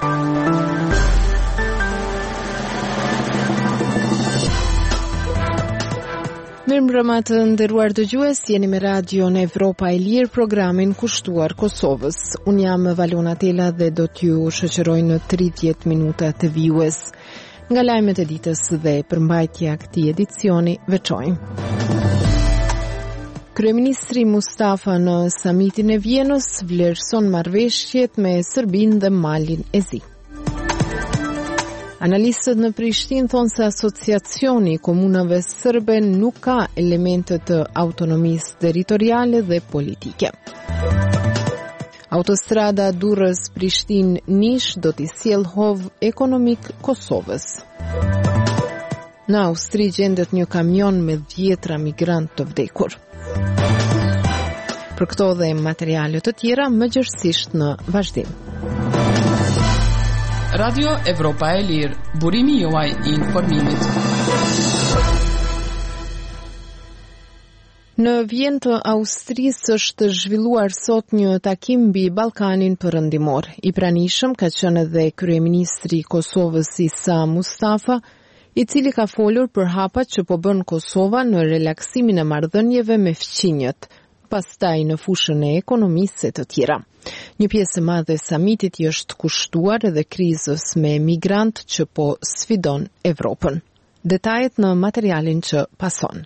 Mirëmbrëma të nderuar dëgjues, jeni me Radion Evropa e Lirë, programin kushtuar Kosovës. Unë jam Valona Tela dhe do t'ju shoqëroj në 30 minuta të vijues. Nga lajmet e ditës dhe përmbajtja këtij edicioni veçojmë. Kryeministri Mustafa në samitin e Vjenës vlerëson marrëveshjet me Serbinë dhe Malin e Zi. Analistët në Prishtinë thonë se asociacioni i komunave serbe nuk ka elemente të autonomisë territoriale dhe politike. Autostrada Durrës-Prishtinë-Nish do t'i sjellë hov ekonomik Kosovës. Në Austri gjendet një kamion me 10 migrantë të vdekur. Për këto dhe materiale të tjera, më gjërësisht në vazhdim. Radio Evropa e Lirë, burimi juaj i informimit. Në Vjenë të Austrisë është zhvilluar sot një takim mbi Ballkanin Perëndimor. I pranishëm ka qenë edhe kryeministri i Kosovës Isa Mustafa, i cili ka folur për hapat që po bën Kosova në relaksimin e marrëdhënieve me fqinjët, pastaj në fushën e ekonomisë e të tjera. Një pjesë e madhe e samitit i është kushtuar edhe krizës me migrant që po sfidon Evropën. Detajet në materialin që pason.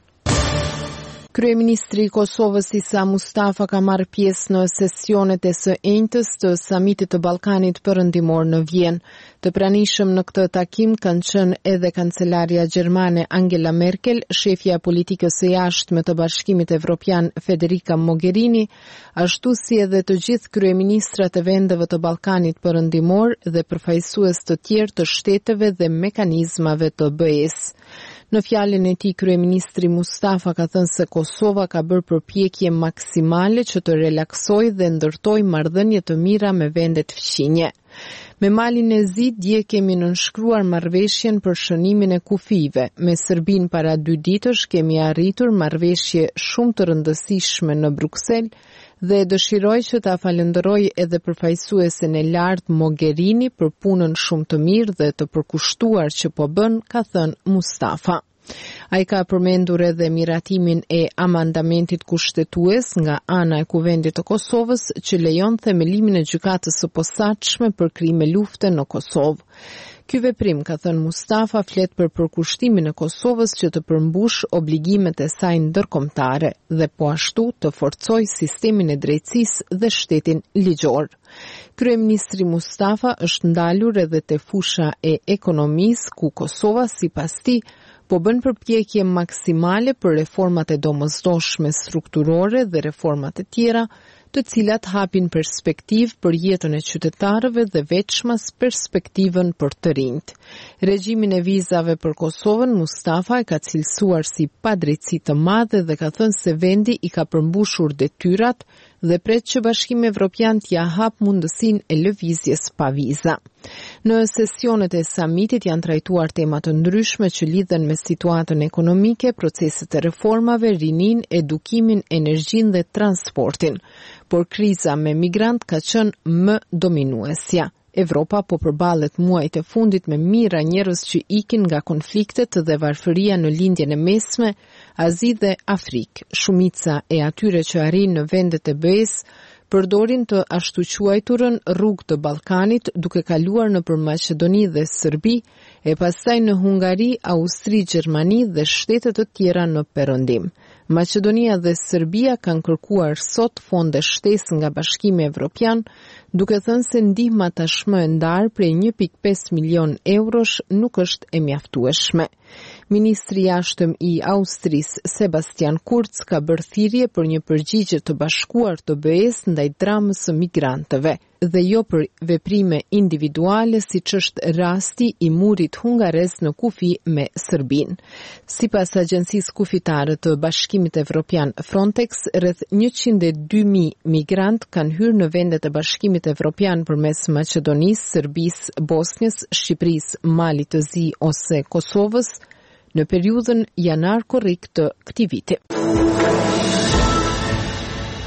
Kryeministri i Kosovës Isa Mustafa ka marrë pjesë në sesionet e së enjtës të samitit të Ballkanit Perëndimor në Vjenë. Të pranishëm në këtë takim kanë qenë edhe kancelarja gjermane Angela Merkel, shefja politikës së jashtme të Bashkimit Evropian Federica Mogherini, ashtu si edhe të gjithë kryeministrat e vendeve të Ballkanit Perëndimor dhe përfaqësues të tjerë të shteteve dhe mekanizmave të BE-s. Në fjalën e tij, kryeministri Mustafa ka thënë se Kosova ka bërë përpjekje maksimale që të relaksojë dhe ndërtojë marrëdhënie të mira me vendet fqinje. Me Malin e Zi dje kemi nënshkruar marrëveshjen për shënimin e kufive. Me Serbinë para 2 ditësh kemi arritur marrëveshje shumë të rëndësishme në Bruksel dhe dëshiroj që ta falenderoj edhe përfaqësuesen e lartë Mogherini për punën shumë të mirë dhe të përkushtuar që po bën, ka thënë Mustafa. Ai ka përmendur edhe miratimin e amandamentit kushtetues nga ana e Kuvendit të Kosovës që lejon themelimin e gjykatës së posaçme për krime lufte në Kosovë. Ky veprim, ka thënë Mustafa, flet për përkushtimin e Kosovës që të përmbush obligimet e saj ndërkombëtare dhe po ashtu të forcojë sistemin e drejtësisë dhe shtetin ligjor. Kryeministri Mustafa është ndalur edhe te fusha e ekonomisë ku Kosova sipas tij po bën përpjekje maksimale për reformat e domosdoshme strukturore dhe reformat e tjera, të cilat hapin perspektivë për jetën e qytetarëve dhe veçmas perspektivën për të rinjt. Regjimin e vizave për Kosovën, Mustafa e ka cilësuar si padrejtësi të madhe dhe ka thënë se vendi i ka përmbushur detyrat dhe pret që Bashkimi Evropian t'ia hap mundësinë e lëvizjes pa viza. Në sesionet e samitit janë trajtuar tema të ndryshme që lidhen me situatën ekonomike, proceset e reformave, rininë, edukimin, energjinë dhe transportin. Por kriza me migrant ka qenë më dominuesja. Evropa po përballet muajt e fundit me mijëra njerëz që ikin nga konfliktet dhe varfëria në lindjen e mesme, Azi dhe Afrikë. Shumica e atyre që arrin në vendet e BE-s përdorin të ashtu quajturën rrugë të Ballkanit duke kaluar nëpër Maqedoni dhe Serbi e pastaj në Hungari, Austri, Gjermani dhe shtete të tjera në perëndim. Maqedonia dhe Serbia kanë kërkuar sot fonde shtesë nga Bashkimi Evropian, duke thënë se ndihma tashmë e ndarë prej 1.5 milion eurosh nuk është e mjaftueshme. Ministri i jashtëm i Austrisë, Sebastian Kurz, ka bërë thirrje për një përgjigje të bashkuar të BE-s ndaj dramës së migrantëve dhe jo për veprime individuale siç është rasti i murit hungarez në kufi me Serbinë. Sipas agjencisë kufitare të Bashkimit Evropian Frontex, rreth 102.000 migrant kanë hyrë në vendet e Bashkimit Evropian përmes Maqedonisë, Serbisë, Bosnjës, Shqipërisë, Malit të Zi ose Kosovës në periudhën janar-korrik të këtij viti.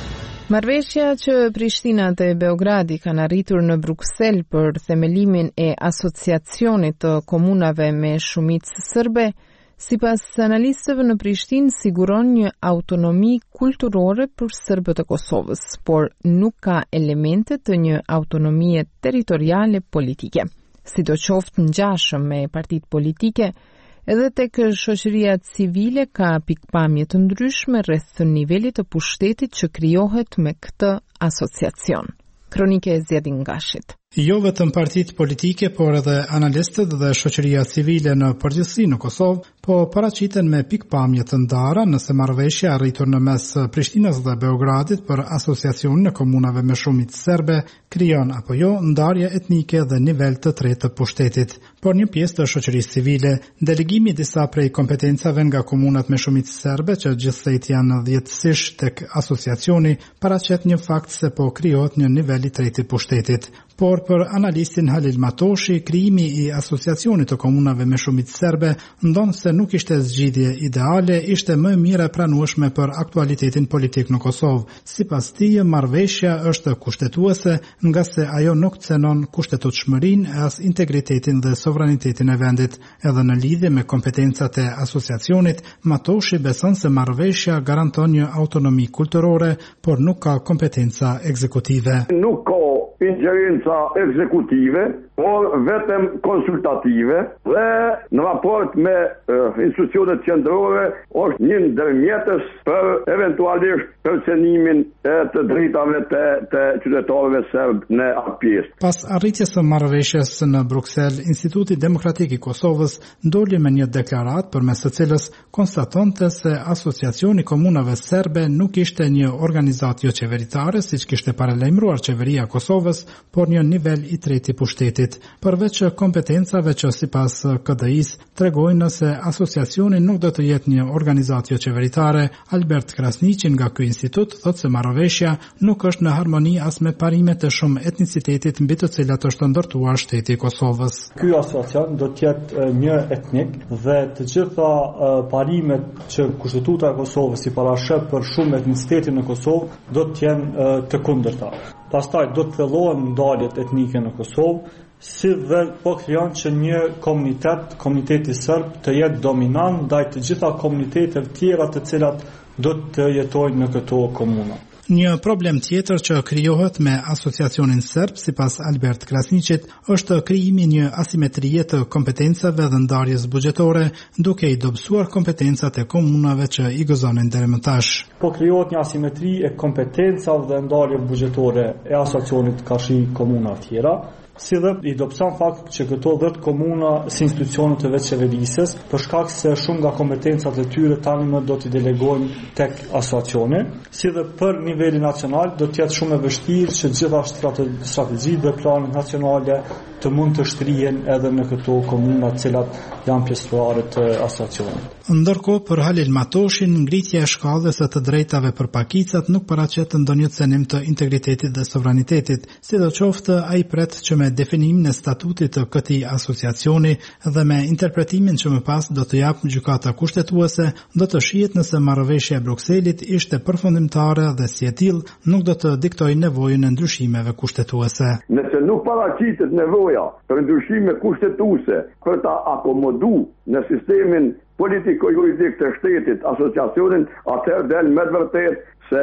Marrëveshja që Prishtina dhe Beogradi kanë arritur në Bruksel për themelimin e asociacionit të komunave me shumicë serbe, sipas analistëve në Prishtinë siguron një autonomi kulturore për serbët e Kosovës, por nuk ka elemente të një autonomie territoriale politike. Sidoqoftë ngjashëm me partitë politike, edhe tek shoqëria civile ka pikpamje të ndryshme rreth nivelit të pushtetit që krijohet me këtë asociacion. Kronike e Zjedin Gashit. Jo vetëm partitë politike, por edhe analistët dhe shoqëria civile në përgjithësi në Kosovë, po paraqiten me pikpamje të ndara nëse marrëveshja arritur në mes Prishtinës dhe Beogradit për asociacionin e komunave me shumicë serbe krijon apo jo ndarje etnike dhe nivel të tretë të pushtetit. Por një pjesë të shoqërisë civile, delegimi disa prej kompetencave nga komunat me shumicë serbe që gjithsejt janë dhjetësisht tek asociacioni, paraqet një fakt se po krijohet një nivel i tretë i pushtetit. Por për analistin Halil Matoshi, krijimi i asociacionit të komunave me shumicë serbe ndonë se nuk ishte zgjidhje ideale, ishte më mirë e pranueshme për aktualitetin politik në Kosovë. Sipas tij, marrëveshja është kushtetuese, nga se ajo nuk cenon kushtetutshmërinë e as integritetin dhe sovranitetin e vendit. Edhe në lidhje me kompetencat e asociacionit, Matoshi beson se marrëveshja garanton një autonomi kulturore, por nuk ka kompetenca ekzekutive. Nuk ka ingjerenca ekzekutive, por vetëm konsultative dhe në raport me institucionet qendrore është një ndërmjetës për eventualisht përcenimin e të drejtave të qytetarëve serb në atë pjesë. Pas arritjes së marrëveshjes në Bruksel, Instituti Demokratik i Kosovës doli me një deklarat përmes së cilës konstatonte se Asociacioni Komunave Serbe nuk ishte një organizatë jo qeveritare, siç kishte paralajmëruar qeveria e Kosovës, por një nivel i tretë i pushtetit. Përveç kompetencave që sipas KDI-s tregojnë se asociacioni nuk do të jetë një organizatë jo qeveritare, Albert Krasniqi nga ky institut thotë se marrëveshja nuk është në harmoni as me parimet e shumë etnicitetit mbi të cilat është ndërtuar shteti i Kosovës. Ky asociacion do të jetë një etnik dhe të gjitha parimet që Kushtetuta e Kosovës i parashë për shumë etnicitete në Kosovë do të jenë të kundërta. Pastaj do të thellohen ndaljet etnike në Kosovë, si dhe po krijon që një komuniteti serb të jetë dominant ndaj të gjitha komuniteteve tjera të cilat do të jetojnë në këto komuna. Një problem tjetër që krijohet me asociacionin serb, sipas Albert Krasniqit, është krijimi një asimetrie të kompetencave dhe ndarjes buxhetore, duke i dobësuar kompetencat e komunave që i gëzonin deri më tash. Po krijohet një asimetri e kompetencave dhe ndarje buxhetore e asociacionit kashi komuna tjera, si dhe i dobëson fakt që këto 10 komuna si institucione të veçqeverisës, për shkak se shumë nga kompetencat e tyre tani më do t'i delegojnë tek asociacioni, si dhe për nivelin nacional do të jetë shumë e vështirë që gjitha strategji dhe planet nacionale të mund të shtrihen edhe në këto komuna të cilat janë pjesëmarrëse të asociacionit. Ndërkohë, për Halil Matoshin, ngritja e shkallës së të drejtave për pakicat nuk paraqet ndonjë cenim të integritetit dhe sovranitetit, sidoqoftë ai pret që me definimin e statutit të këtij asociacioni dhe me interpretimin që më pas do të japë gjykata kushtetuese, do të shihet nëse marrëveshja e Brukselit ishte përfundimtare dhe si e tillë nuk do të diktojë nevojën e ndryshimeve kushtetuese. Nëse nuk paraqitet nevoja për ndryshime kushtetuese për ta akomodu në sistemin politiko-juridik të shtetit asociacionin, atëherë del me vërtet se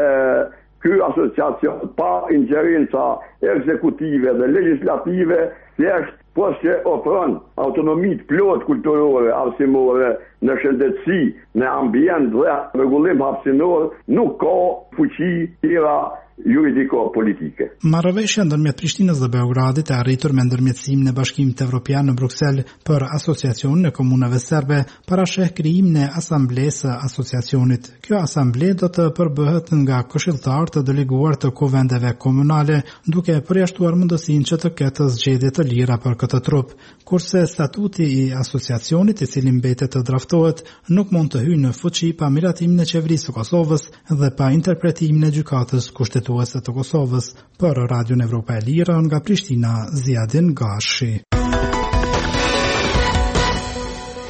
ky asociacion pa ingjerenca ekzekutive dhe legjislative thjesht po që ofron autonomit plot kulturore, arsimore, në shëndetësi, në ambient dhe rregullim hapësinor, nuk ka fuqi tjera juridiko-politike. Marrëveshja ndërmjet Prishtinës dhe Beogradit e arritur me ndërmjetësimin e Bashkimit Evropian në Bruksel për asociacionin e komunave serbe parasheh krijimin e asamblesë së asociacionit. Kjo asamble do të përbëhet nga këshilltar të deleguar të kuvendeve komunale, duke përjashtuar mundësinë që të ketë zgjedhje të lira për këtë trup, kurse statuti i asociacionit, i cili mbetet të draftohet, nuk mund të hyjë në fuqi pa miratimin e qeverisë së Kosovës dhe pa interpretimin e gjykatës kushtetuese të Kosovës. Për Radion Evropa e Lirë nga Prishtina, Zjedin Gashi.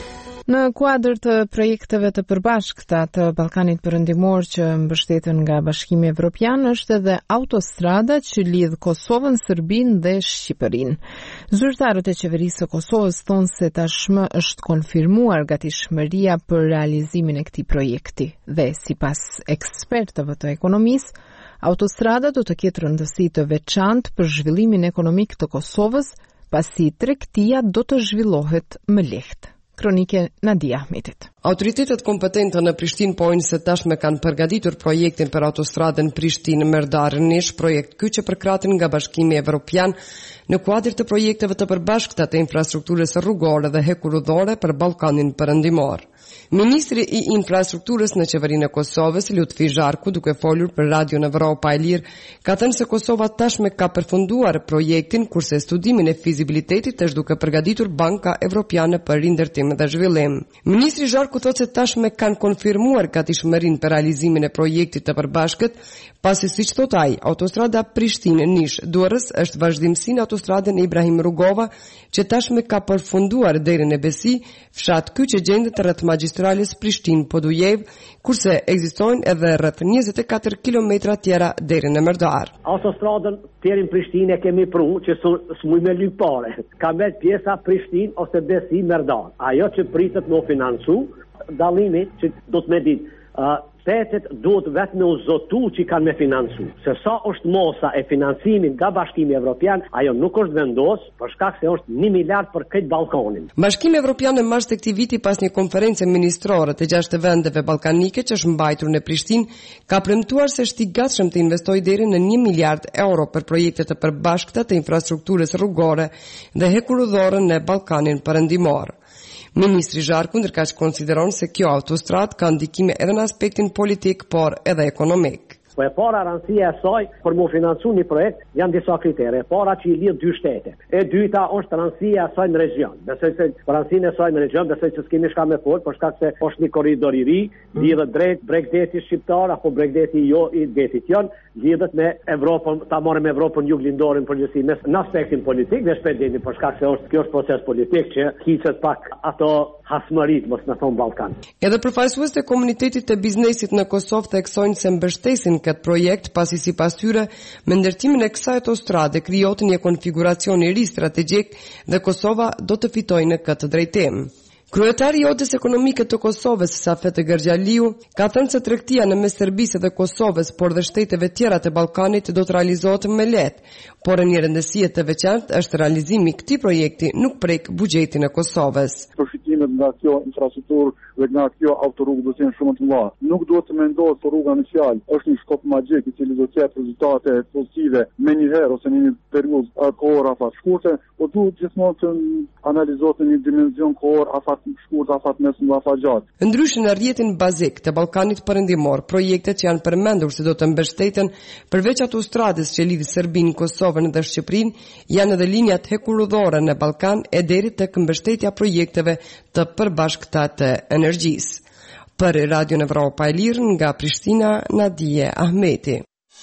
Në kuadër të projekteve të përbashkëta të Ballkanit Perëndimor që mbështeten nga Bashkimi Evropian është edhe autostrada që lidh Kosovën, Serbinë dhe Shqipërinë. Zyrtarët e qeverisë së Kosovës thonë se tashmë është konfirmuar gatishmëria për realizimin e këtij projekti dhe sipas ekspertëve të ekonomisë, autostrada do të ketë rëndësi të veçantë për zhvillimin ekonomik të Kosovës, pasi tregtia do të zhvillohet më lehtë. Kronike Nadia Ahmetit. Autoritetet kompetente në Prishtinë pojnë se tashmë kanë përgatitur projektin për autostradën Prishtinë-Merdar-Nish, projekt ky që përkrahet nga Bashkimi Evropian në kuadër të projekteve të përbashkëta të infrastrukturës rrugore dhe hekurudhore për Ballkanin Perëndimor. Ministri i infrastrukturës në qeverinë e Kosovës, Lutfi Zharku, duke folur për Radion Evropa e Lirë, ka thënë se Kosova tashmë ka përfunduar projektin, kurse studimin e fizibilitetit është duke përgatitur Banka Evropiane për Rindërtim dhe Zhvillim. Ministri Zharku thotë se tashmë kanë konfirmuar gatishmërinë për realizimin e projektit të përbashkët, pasi siç thot ai, autostrada Prishtinë-Nish-Durrës është vazhdimsi në autostradën Ibrahim Rugova, që tashmë ka përfunduar deri në Besi, fshat ky që gjendet rreth magjistrales Prishtinë-Podujev, kurse ekzistojnë edhe rreth 24 kilometra tjera deri në Merdar. Autostradën deri në Prishtinë e kemi pru që s'muj me lyp pare. Ka me pjesa Prishtinë ose Besi Merdar. Ajo që pritet me financu, dallimi që do të me ditë, shtetet duhet vetë me uzotu që kanë me financu. Se sa është mosa e financimin nga Bashkimi Evropian, ajo nuk është vendos, për shkak se është 1 miliard për këtë Ballkanin. Bashkimi Evropian në mars të këtij viti, pas një konferencë ministrore të 6 vendeve ballkanike që është mbajtur në Prishtinë, ka premtuar se është i gatshëm të investojë deri në 1 miliard euro për projekte të përbashkëta të infrastrukturës rrugore dhe hekurudhore në Ballkanin Perëndimor. Ministri Zharku ndërkaq konsideron se kjo autostradë ka ndikime edhe në aspektin politik, por edhe ekonomik. Po e para rëndësia e saj për mu financu një projekt janë disa kritere. E para që i lidh 2 shtete. E dyta është rëndësia e saj në region. Besoj se rëndësinë e saj në region, besoj se s'kemi shka me fol, për shkak se është një korridor i ri, lidhet drejt Bregdeti shqiptar apo Bregdeti jo i detit jon, lidhet me Evropën, ta marrim Evropën juglindore në përgjithësi në aspektin politik dhe shpejt deni, për shkak se kjo është proces politik që hiqet pak ato hasmërit, mos në thonë Ballkan. Edhe përfaqësues të komunitetit të biznesit në Kosovë theksojnë se mbështesin këtë projekt, pasi sipas tyre me ndërtimin e kësaj autostrade krijohet një konfiguracion i ri strategjik dhe Kosova do të fitojë në këtë drejtim. Kryetari i Odës Ekonomike të Kosovës, Safet Gergjaliu, ka thënë se tregtia në mes Serbisë dhe Kosovës, por dhe shteteve tjera të Ballkanit do të realizohet me lehtë, por një rëndësi të veçantë është realizimi i këtij projekti nuk prek buxhetin e Kosovës. Përfitimet nga kjo infrastrukturë dhe nga kjo autorrugë do të jenë shumë të mëdha. Nuk duhet të mendohet se rruga inicial është një shkop magjik i cili do të jap rezultate pozitive me një herë ose në një periudhë kohore afat shkurte, por duhet gjithmonë të analizohet në një dimension kohor afat shkurt, afat mesëm dhe afat gjatë. Ndryshe në rrjetin bazik të Ballkanit Perëndimor, projektet që janë përmendur se do të mbështeten përveç autostradës që lidh Serbinë, Kosovën dhe Shqipërinë, janë edhe linjat hekurudhore në Ballkan e deri tek mbështetja projekteve të përbashkëta të energjisë. Për Radion Evropa e Lirë nga Prishtina, Nadia Ahmeti.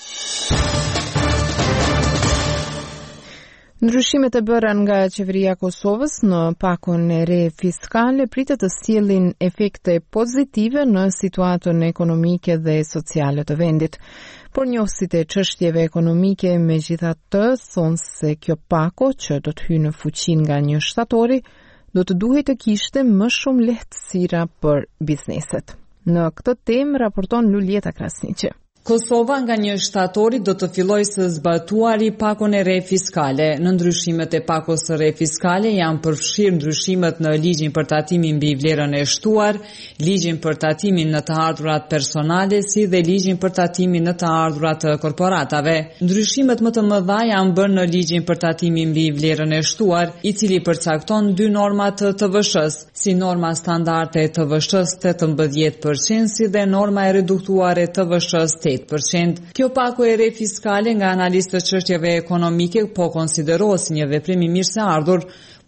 Ndryshimet e bëra nga qeveria e Kosovës në pakon e re fiskale pritet të sjellin efekte pozitive në situatën ekonomike dhe sociale të vendit. Por njohësit e çështjeve ekonomike megjithatë thonë se kjo pako që do të hyjë në fuqi nga 1 shtatori do të duhet të kishte më shumë lehtësira për bizneset. Në këtë temë raporton Lulieta Krasniqi. Kosova nga 1 shtatori do të fillojë së zbatuari pakon e re fiskale. Në ndryshimet e pakos së re fiskale janë përfshirë ndryshimet në ligjin për tatimin mbi vlerën e shtuar, ligjin për tatimin në të ardhurat personale, si dhe ligjin për tatimin në të ardhurat të korporatave. Ndryshimet më të mëdha janë bërë në ligjin për tatimin mbi vlerën e shtuar, i cili përcakton 2 norma të TVSH-s, si norma standarde e TVSH-s 18%, si dhe norma e reduktuar e TVSH-s 8%. Kjo pako e re fiskale nga analistët çështjeve ekonomike po konsiderohet si një veprim i mirëseardhur,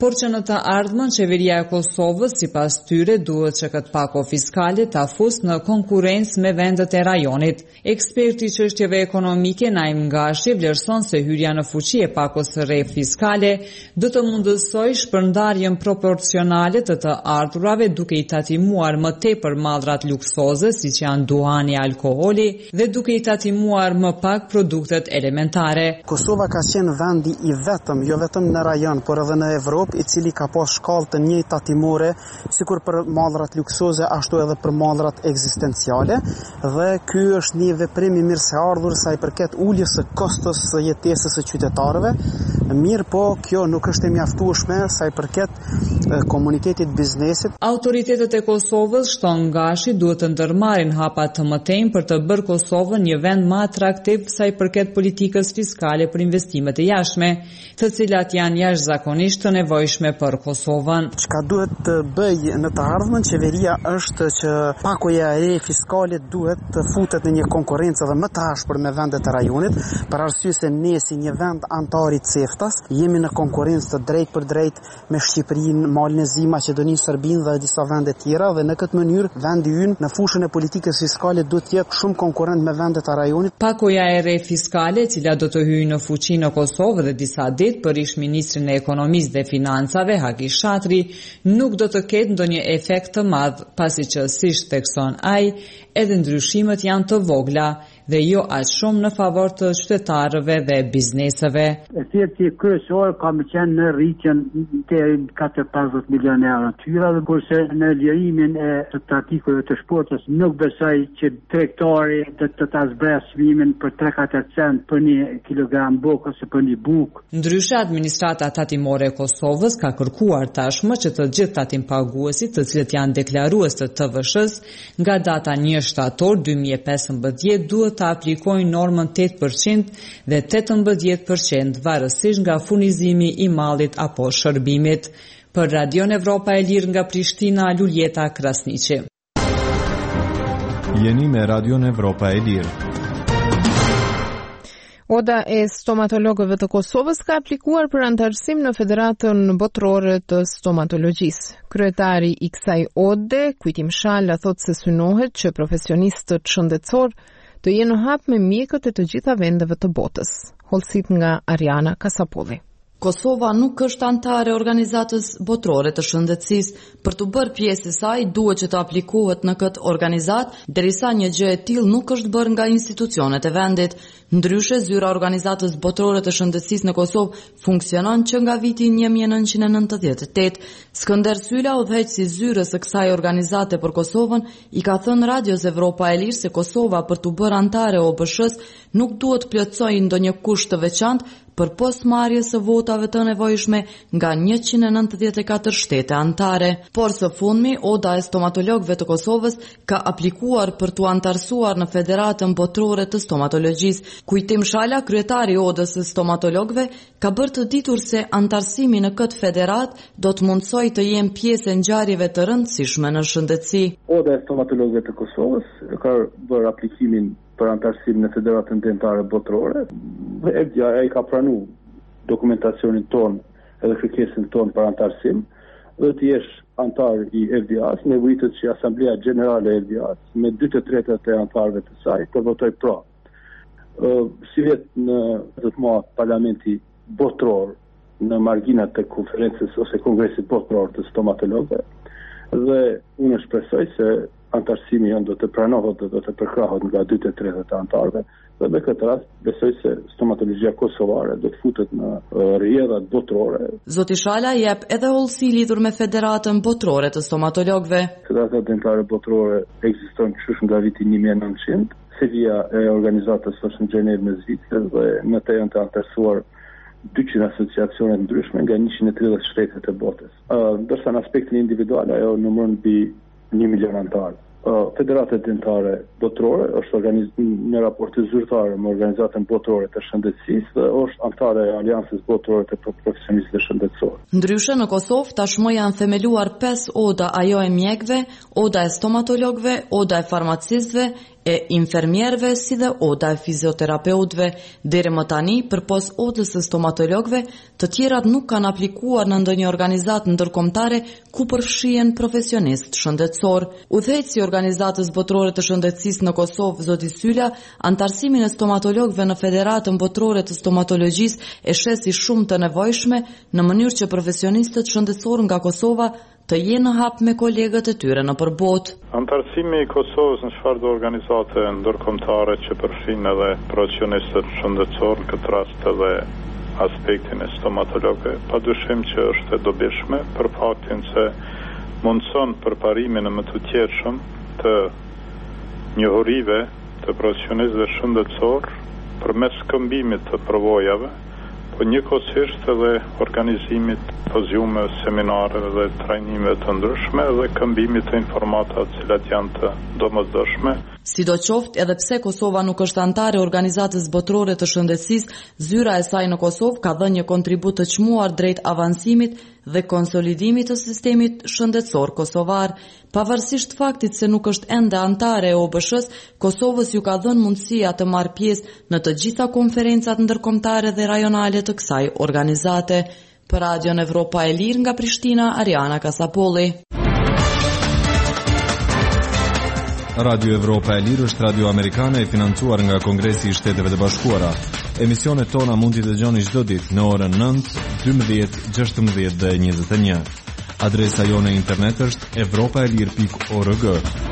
por që në të ardhmen qeveria e Kosovës sipas tyre duhet që këtë pako fiskale ta fusë në konkurrencë me vendet e rajonit. Eksperti i çështjeve ekonomike Naim Gashi vlerëson se hyrja në fuqi e pakos së re fiskale do të mundësojë shpërndarjen proporcionale të ardhurave duke i tatimuar më tepër mallrat luksoze siç janë duhani, alkooli dhe duke i tatimuar më pak produktet elementare. Kosova ka qenë vendi i vetëm, jo vetëm në rajon, por edhe në Evropë, i cili ka pas shkallë të njëjtë tatimore, sikur për mallrat luksoze, ashtu edhe për mallrat ekzistenciale, dhe ky është një veprim i mirëseardhur sa i përket uljes së kostos së jetesës së qytetarëve. Mirë, po kjo nuk është e mjaftueshme sa i përket komunitetit biznesit. Autoritetet e Kosovës, shton Gashi, duhet të ndërmarrin hapa të mëtejnë për të bërë Kosovën një vend më atraktiv sa i përket politikës fiskale për investimet e jashtme, të cilat janë jashtëzakonisht të nevojshme për Kosovën. Çka duhet të bëjë në të ardhmen qeveria është që pakoja e re fiskale duhet të futet në një konkurrencë edhe më të ashpër me vendet e rajonit, për arsye se ne si një vend antar i CEFTA-s jemi në konkurrencë të drejtë për drejtë me Shqipërinë, Malnezinë, Maqedoninë, Serbinë dhe disa vende tjera, dhe në këtë mënyrë vendi ynë në fushën e politikës fiskale duhet të jetë shumë konkurrent me vendet e rajonit. Pakoja e re fiskale, e cila do të hyjë në fuqi në Kosovë dhe disa ditë për ish-ministrin e ekonomisë dhe financave Haki Shatri, nuk do të ketë ndonjë efekt të madh, pasi që siç thekson ai, edhe ndryshimet janë të vogla dhe jo aq shumë në favor të qytetarëve dhe bizneseve. Efekti kryesor ka më qenë në rritjen deri në 450 milionë euro tyra, dhe kurse në lirimin e të trafikut të shportës nuk besoj që tregtari të ta zbresë çmimin për 3-4 cent për një kilogram bukë ose për një bukë. Ndryshe, administrata tatimore e Kosovës ka kërkuar tashmë që të gjithë tatim-paguesit, të cilët janë deklarues të TVSH-s, nga data 1 shtator 2015 duhet të aplikojnë normën 8% dhe 18% varësisht nga furnizimi i mallit apo shërbimit. Për Radion Evropa e Lirë nga Prishtina, Luljeta Krasniqi. Jeni me Radion Evropa e Lirë. Oda e stomatologëve të Kosovës ka aplikuar për antarësim në Federatën Botërore të Stomatologjisë. Kryetari i kësaj ode, Kujtim Shala, thotë se synohet që profesionistët shëndetësor të jenë hap me mjekët e të gjitha vendeve të botës. Holsit nga Ariana Kasapolli. Kosova nuk është antare e Organizatës Botërore të Shëndetësisë. Për të bërë pjesë e saj, duhet që të aplikohet në këtë organizatë, derisa një gjë e tillë nuk është bërë nga institucionet e vendit. Ndryshe, zyra Organizatës Botërore të Shëndetësisë në Kosovë funksionon që nga viti 1998. Skënder Syla, udhëheqësi zyrës së kësaj organizate për Kosovën, i ka thënë Radios Evropa e Lirë se Kosova për të bërë antare OBSH-s nuk duhet plotësojë ndonjë kusht të veçantë për posmarrjes së votave të nevojshme nga 194 shtete antare. Por së fundmi, Oda e stomatologëve të Kosovës ka aplikuar për të antarësuar në Federatën Botërore të Stomatologjisë. Kujtim Shala, kryetari i Odës së stomatologëve, ka bërë të ditur se antarësimi në këtë federat do të mundsojë të jenë pjesë e ngjarjeve të rëndësishme në shëndetësi. Oda e stomatologëve të Kosovës ka bërë aplikimin për antarësim në Federatën Dentare Botërore. EBDA ai ka pranuar dokumentacionin ton edhe kërkesën ton për antarësim, dhe të jesh antar i EBDA-s, nevojitet që Asamblea Gjenerale e EBDA-s me 2/3 e antarëve të saj të votoj pra. Si vetë në të marrë Parlamenti Botëror në marginat të konferencës ose kongresit botëror të stomatologëve, dhe unë shpresoj se antarësimi janë do të pranohet dhe do të përkrahet nga 2/3 e antarëve, dhe me këtë rast besoj se stomatologjia kosovare do të futet në rrjedhat botërore. Zoti Shala jep edhe hollësi lidhur me Federatën Botërore të Stomatologëve. Federata Dentare Botërore ekziston qysh nga viti 1900, selia e organizatës është në Gjenev në Zvicër, dhe në të janë të antarësuar 200 asociacione ndryshme nga 130 shtetet e botës. Ndërsa në aspektin individual ajo numëron mbi 1 milion antarë. Federata Dentare Botërore është një raport zyrtar me Organizatën Botërore të Shëndetësisë dhe është antare e Aleancës Botërore të Profesionistëve Shëndetësor. Ndryshe në Kosovë tashmë janë themeluar 5 oda ajo e mjekëve, oda e stomatologëve, oda e farmacistëve, e infermierëve si dhe oda e fizioterapeutëve. Deri më tani, përpos odës së stomatologëve, të tjerat nuk kanë aplikuar në ndonjë organizatë ndërkombëtare ku përfshihen profesionistë shëndetësor. Udhëheqësi i Organizatës Botërore të Shëndetësisë në Kosovë, zoti Sylla, antarësimin e stomatologëve në Federatën Botërore të Stomatologjisë e sheh si shumë të nevojshme në mënyrë që profesionistët shëndetësor nga Kosova të jenë në hap me kolegët e tyre në përbotë. Antarësimi i Kosovës në çfarëdo organizate ndërkombëtare që përfshin edhe profesionistët shëndetësor, në këtë rast edhe aspektin e stomatologëve, padyshim që është e dobishme për faktin se mundson përparimin e më të tjershëm të njohurive të profesionistëve shëndetësor përmes shkëmbimit të përvojave, po njëkohësisht edhe organizimit të zgjuar seminare dhe trajnime të ndryshme dhe këmbimit të informata të cilat janë të domosdoshme. Sidoqoftë, edhe pse Kosova nuk është antare Organizatës Botërore të Shëndetësisë, zyra e saj në Kosovë ka dhënë një kontribut të çmuar drejt avancimit dhe konsolidimit të sistemit shëndetësor kosovar. Pavarësisht faktit se nuk është ende antare e OBSH-s, Kosovës ju ka dhënë mundësia të marrë pjesë në të gjitha konferencat ndërkombëtare dhe rajonale të kësaj organizate. Për Radion Evropa e Lirë nga Prishtina, Ariana Kasapolli. Radio Evropa e Lirë është radio amerikane e financuar nga Kongresi i Shteteve të Bashkuara. Emisionet tona mund t'i dëgjoni çdo ditë në orën 9, 12, 16 dhe 21. Adresa jone internet është evropaelir.org.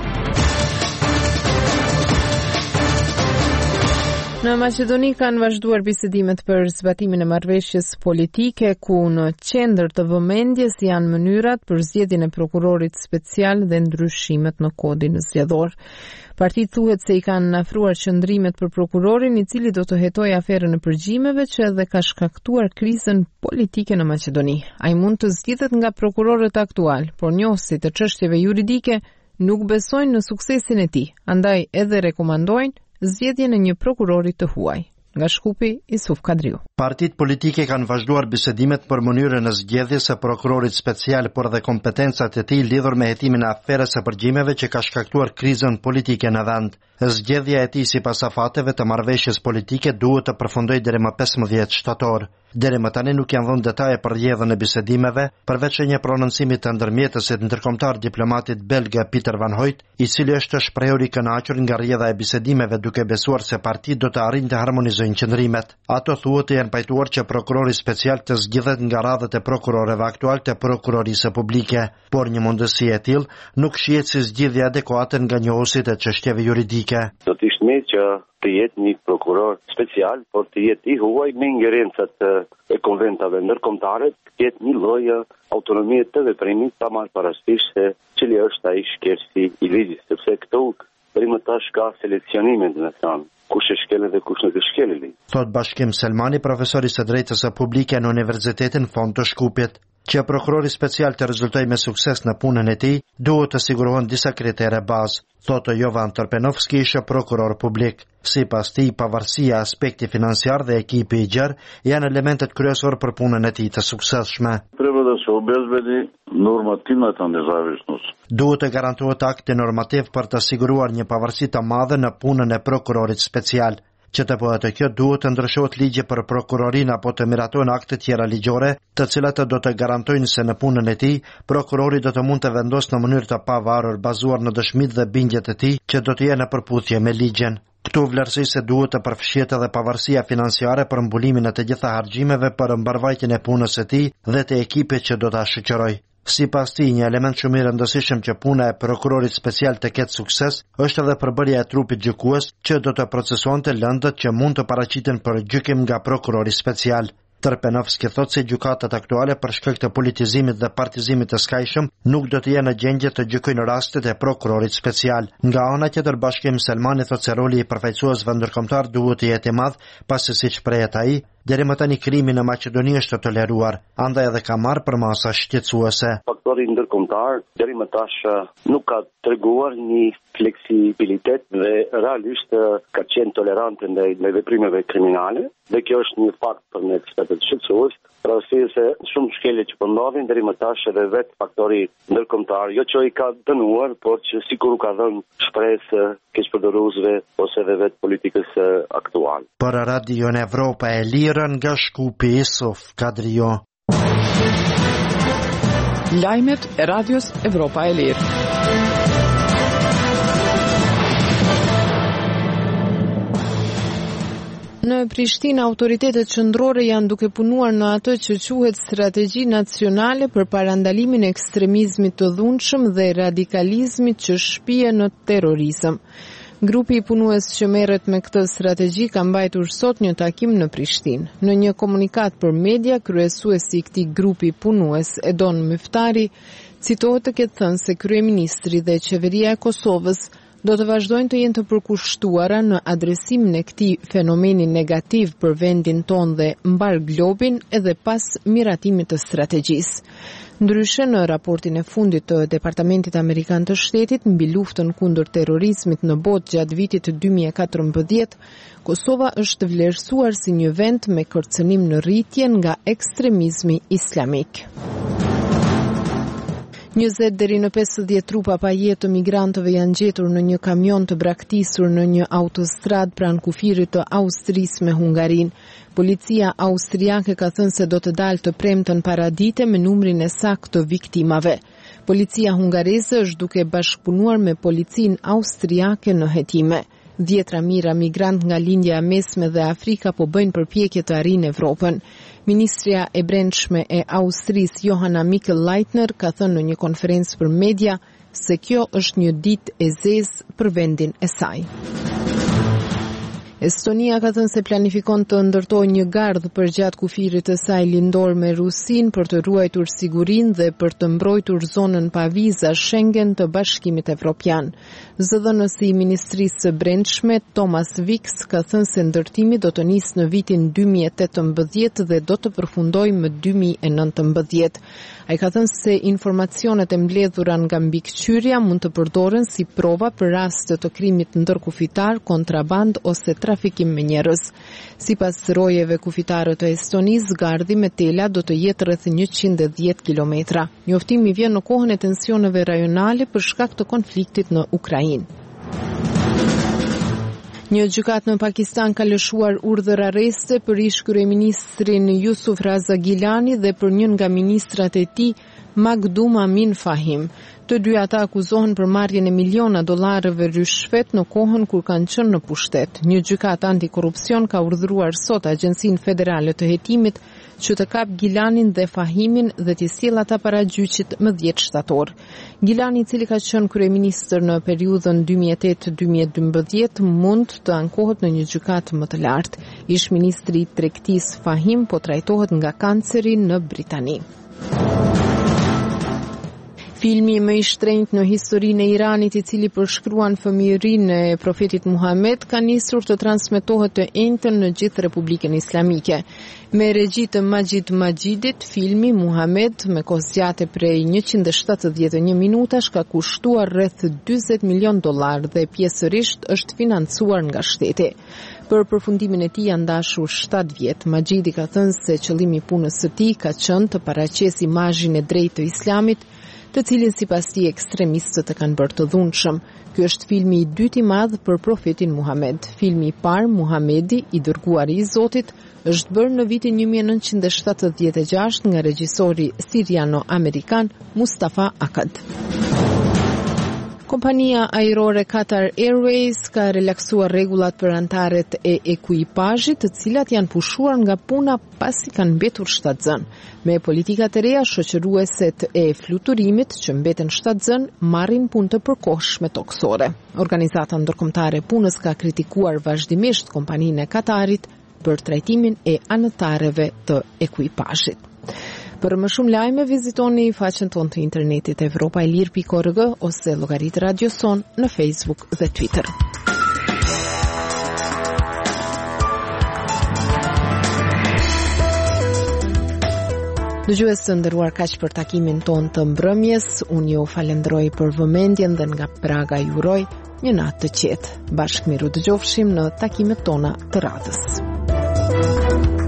Në Maqedoni kanë vazhduar bisedimet për zbatimin e marrëveshjes politike, ku në qendër të vëmendjes janë mënyrat për zgjedhjen e prokurorit special dhe ndryshimet në kodin zgjedhor. Partitë thuhet se i kanë afruar qëndrimet për prokurorin, i cili do të hetojë aferën e përgjimeve që edhe ka shkaktuar krizën politike në Maqedoni. Ai mund të zgjidhet nga prokurorët aktual, por njohësit të çështjeve juridike nuk besojnë në suksesin e tij, andaj edhe rekomandojnë zgjedhjen e një prokurori të huaj. Nga Shkupi, Isuf Kadriu. Partitë politike kanë vazhduar bisedimet për mënyrën e zgjedhjes së prokurorit special, por dhe kompetencat e tij lidhur me hetimin e aferës së përgjimeve që ka shkaktuar krizën politike në vend. Zgjedhja e tij sipas afateve të marrëveshjes politike duhet të përfundojë deri më 15 shtator. Deri më tani nuk janë dhënë detaje për rrjedhën e bisedimeve, përveç një prononcimi të ndërmjetësit ndërkombëtar diplomatit belg Pieter van Hoyt, i cili është shprehur i kënaqur nga rrjedha e bisedimeve duke besuar se partitë do të arrijnë të harmonizojnë qëndrimet. Ato thuhet janë pajtuar që prokurori special të zgjidhet nga radhët e prokurorëve aktual të prokurorisë publike, por një mundësi e tillë nuk shihet si zgjidhje adekuate nga njohësit e çështjeve juridike. Do të ishte mirë që të jetë një prokuror special, por të jetë i huaj me ingerencat e konventave ndërkombëtare, të jetë një lloj autonomie të veprimit, ta marrë parasysh se cili është ai shkelsi i ligjit, sepse këtu deri më tash ka selekcionimin, do të thonë, kush e shkel dhe kush nuk e shkel. Thot Bashkim Selmani, profesor i së drejtës së publike në Universitetin Fond të Shkupit. Që prokurori special të rezultojë me sukses në punën e tij, duhet të sigurohen disa kritere bazë. Thotë Jovan Torpenovski, ishte prokuror publik. Sipas tij, pavarësia, aspekti financiar dhe ekipi i gjerë janë elementet kryesor për punën e tij të suksesshme. Treba da se obezbedi normativната независимост. Duhet të garantohet akti normativ për të siguruar një pavarësi të madhe në punën e prokurorit special. Që të bëhet kjo, duhet të ndryshohet ligji për prokurorin apo të miratohen akte tjera ligjore, të cilat do të garantojnë se në punën e tij, prokurori do të mund të vendosë në mënyrë të pavarur, bazuar në dëshmitë dhe bindjet e tij, që do të jenë në përputhje me ligjen. Këtu vlerësoj se duhet të përfshihet edhe pavarësia financiare për mbulimin e të gjitha harxhimeve për mbarvajtjen e punës së tij dhe të ekipit që do ta shoqërojë. Sipas tij, një element shumë i rëndësishëm që puna e prokurorit special të ketë sukses është edhe përbërja e trupit gjykues që do të procesonte lëndët që mund të paraqiten për gjykim nga prokurori special. Torpenovski thotë se gjykatat aktuale për shkak të politizimit dhe partizimit të skajshëm nuk do të jenë në gjendje të gjykojnë rastet e prokurorit special. Nga ana tjetër, Bashkim Selmani thotë se roli i përfaqësuesve ndërkombëtar duhet të jetë i madh, pasi siç shprehet ai, Deri më tani krimi në Maqedoni është toleruar, andaj edhe ka marrë për masa shqetësuese. Faktori ndërkombëtar deri më tash nuk ka treguar një fleksibilitet dhe realisht ka qenë tolerante ndaj veprimeve kriminale, dhe kjo është një fakt për ne të shqetësues. Pra se shumë shkelje që përndodhin deri më tash edhe vetë faktori ndërkombëtar, jo që i ka dënuar, por që sikur u ka dhënë shpresë keqpërdoruesve ose edhe vetë politikës aktual. Për Radion Evropa e Lirë nga Shkupi Isuf Kadrio. Lajmet e Radios Evropa e Lirë. Në Prishtinë, autoritetet qendrore janë duke punuar në atë që quhet strategji nacionale për parandalimin e ekstremizmit të dhunshëm dhe radikalizmit që shpije në terrorizëm. Grupi i punues që merret me këtë strategji ka mbajtur sot një takim në Prishtinë. Në një komunikat për media, kryesuesi i këtij grupi punues, Edon Myftari, citohet të ketë thënë se kryeministri dhe qeveria e Kosovës do të vazhdojnë të jenë të përkushtuara në adresimin e këtij fenomeni negativ për vendin tonë dhe mbar globin edhe pas miratimit të strategjisë. Ndryshe, në raportin e fundit të Departamentit Amerikan të Shtetit mbi luftën kundër terrorizmit në botë gjatë vitit 2014, Kosova është vlerësuar si një vend me kërcënim në rritje nga ekstremizmi islamik. 20 deri në 50 trupa pa jetë të migrantëve janë gjetur në një kamion të braktisur në një autostrad pranë kufirit të Austrisë me Hungarinë. Policia austriake ka thënë se do të dalë të premten paradite me numrin e saktë të viktimave. Policia hungareze është duke bashkëpunuar me policinë austriake në hetime. 10 mijëra migrant nga lindja e mesme dhe Afrika po bëjnë përpjekje të arrijnë Evropën. Ministria e Brendshme e Austrisë Johanna Mikl-Leitner ka thënë në një konferencë për media se kjo është një ditë e zezë për vendin e saj. Estonia ka thënë se planifikon të ndërtojë një gardh përgjatë kufirit të saj lindor me Rusinë për të ruajtur sigurinë dhe për të mbrojtur zonën pa viza Schengen të Bashkimit Evropian. Zëdhënësi i Ministrisë së Brendshme Thomas Vix ka thënë se ndërtimi do të nisë në vitin 2018 dhe do të përfundojë më 2019. Ai ka thënë se informacionet e mbledhura nga mbikëqyrja mund të përdoren si prova për raste të krimit ndërkufitar, kontraband ose trafikim me njerëz. Sipas rojeve kufitare të Estonisë, gardhi me tela do të jetë rreth 110 kilometra. Njoftimi vjen në kohën e tensioneve rajonale për shkak të konfliktit në Ukrainë. Një gjykat në Pakistan ka lëshuar urdhër arreste për ish kryeministrin Yusuf Raza Gilani dhe për një nga ministrat e tij, Magdum Amin Fahim. Të dy ata akuzohen për marrjen e miliona dollarëve rishfet në kohën kur kanë qenë në pushtet. Një gjykat antikorrupsion ka urdhëruar sot Agjencinë Federale të Hetimit që të kap Gilanin dhe Fahimin dhe t'i sjellë ata para gjyqit më 10 shtator. Gilani, i cili ka qenë kryeministër në periudhën 2008-2012, mund të ankohet në një gjykat më të lartë. Ish ministri i tregtisë Fahim po trajtohet nga kanceri në Britani. Filmi më i shtrenjtë në historinë e Iranit, i cili përshkruan fëmijërinë e profetit Muhammed, ka nisur të transmetohet të njëjtën në gjithë Republikën Islamike. Me regji të Majid Majidit, filmi Muhammed me kohë zgjate prej 171 minutash ka kushtuar rreth $40 milion dhe pjesërisht është financuar nga shteti. Për përfundimin e tij janë dashur 7 vjet. Majidi ka thënë se qëllimi i punës së tij ka qenë të paraqesë imazhin e drejtë të Islamit, të cilin sipas tij ekstremistët e kanë bërë të dhunshëm. Ky është filmi i dytë i madh për profetin Muhammed. Filmi i parë, Muhamedi, i dërguari i Zotit, është bërë në vitin 1976 nga regjisori siriano-amerikan Mustafa Akkad. Kompania ajrore Qatar Airways ka relaksuar rregullat për anëtarët e ekuipazhit, të cilat janë pushuar nga puna pasi kanë mbetur shtatzën. Me politikat e reja, shoqërueset e fluturimit që mbeten shtatzën marrin punë të përkohshme toksore. Organizata ndërkombëtare e punës ka kritikuar vazhdimisht kompaninë e Katarit për trajtimin e anëtarëve të ekuipazhit. Për më shumë lajme, vizitoni faqen tonë të internetit evropaelir.org ose llogaritë Radio Son në Facebook dhe Twitter. Dëgjues të nderuar, kaq për takimin ton të mbrëmjes. Unë ju falenderoj për vëmendjen dhe nga Praga ju uroj një natë të qetë. Bashkë miru dëgjofshim në takimet tona të radhës.